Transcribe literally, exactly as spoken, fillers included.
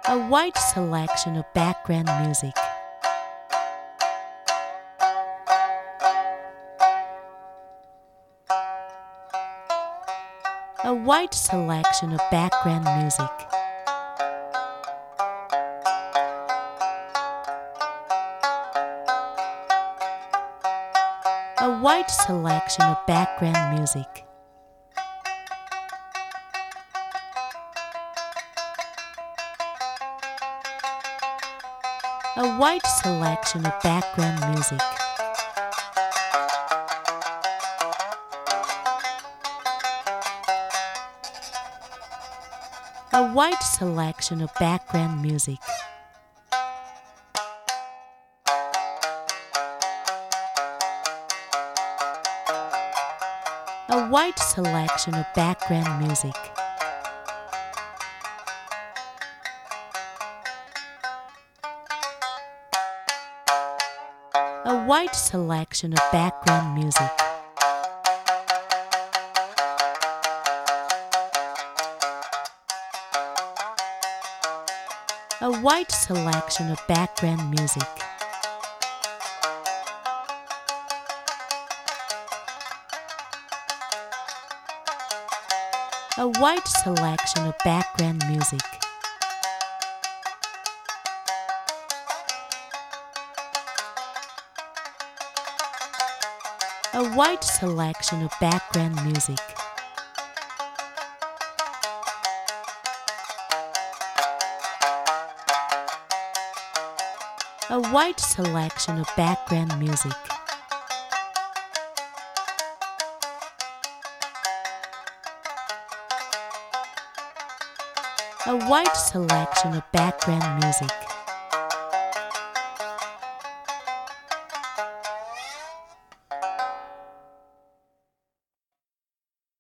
A wide selection of background music. A wide selection of background music. A wide selection of background music. A wide selection of background music. A wide selection of background music. A wide selection of background music. A wide selection of background music. A wide selection of background music. A wide selection of background music. A wide selection of background music. A wide selection of background music. A wide selection of background music.